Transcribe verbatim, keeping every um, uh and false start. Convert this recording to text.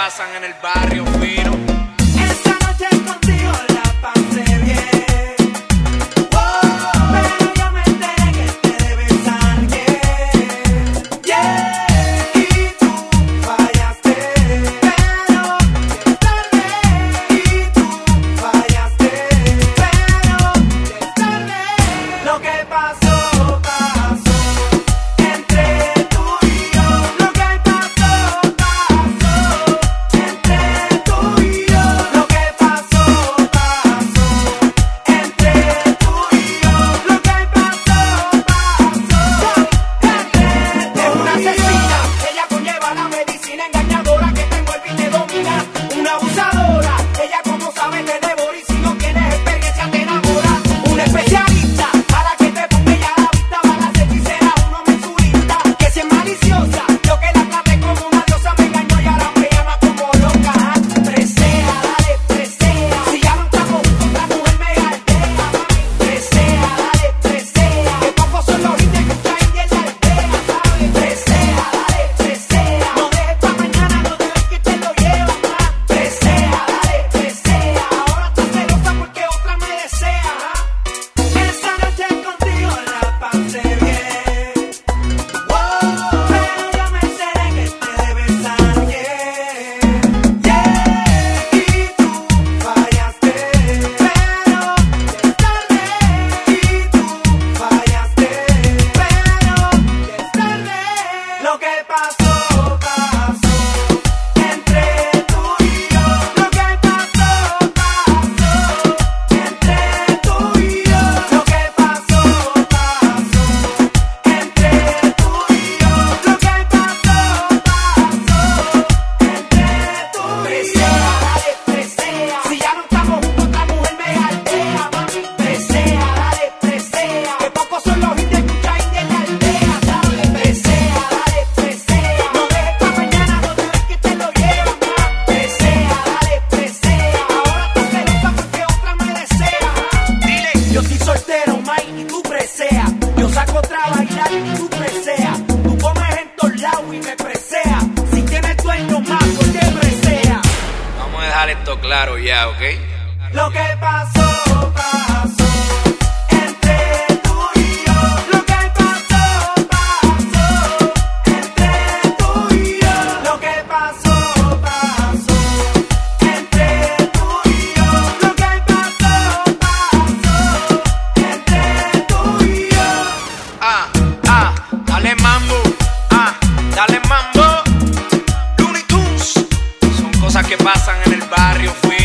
pasan en el barrio fino. Esta noche contigo la pasé bien. Oh, pero yo me enteré que te debes a alguien. Yeah, y tú fallaste, pero ya es tarde. Y tú fallaste, pero ya es tarde. Lo que pasó, pasó entre tú y yo. Lo que pasó, pasó entre tú y yo. Lo que pasó, pasó entre tú y yo. Lo que pasó, pasó entre tú. Es una asesina, ella conlleva la medicina engañadora que te envuelve y te domina. Una abusadora, ella como sabe te devora y si no tienes experiencia te enamora. Una especialista para que te ponga ella a la vista. Balas hechiceras, uno mensurista que si es maliciosa. Yo que la traté como una diosa me engañó y ahora me llama como loca. Presea, dale, presea. Si ya no estamos juntos, otra mujer me galdea. Mami, presea, dale, presea. Que pocos son los indios que está ahí en la aldea, ¿sabes? Presea, dale, presea. No dejes pa' mañana, no dejes que te lo llevan más. Presea, dale, presea. Ahora estás celosa porque otra me desea. Esa noche contigo la pasé bien. Oh, pero yo me enteré que te debes a alguien. Yeah, y tú fallaste, pero ya es tarde. Y tú fallaste, pero ya es tarde. Lo que pasó, pasó entre tú y yo. Lo que pasó, pasó entre tú y yo. Lo que pasó, pasó entre tú y yo. Lo que pasó, pasó entre tú y yo. Presea, dale, presea. Si ya no estamos juntos, otra mujer me galdea. Mami, presea, dale, presea. Que pocos son los indios, mucha india en la aldea, ¿sabes? Presea, dale, presea. No dejes pa' mañana, no dejes que te lo llevan más. Presea, dale, presea. Ahora estás celosa porque otra me desea. Dile, yo soy soltero, Mike, y tú presea. Yo saco otra a bailar y tú presea. Tú comes en todos lados y me presea. Si tienes dueño más, ¿por qué presea? Vamos a dejar esto claro ya, ¿ok? Lo que pasó, pasó entre tú y yo. Lo que pasó, pasó entre tú y yo. Lo que pasó, pasó entre tú y yo. Lo que pasó, pasó entre tú y yo. Ah, ah, dale mambo, ah, dale mambo. Looney Tunes, son cosas que pasan en el barrio fino.